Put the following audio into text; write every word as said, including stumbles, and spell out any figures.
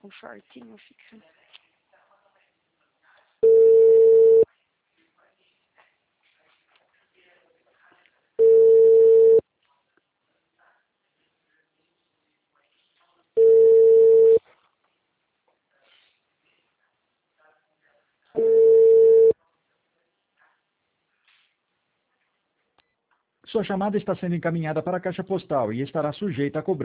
com shortinho fica. Sua chamada está sendo encaminhada para a caixa postal e estará sujeita a cobrança.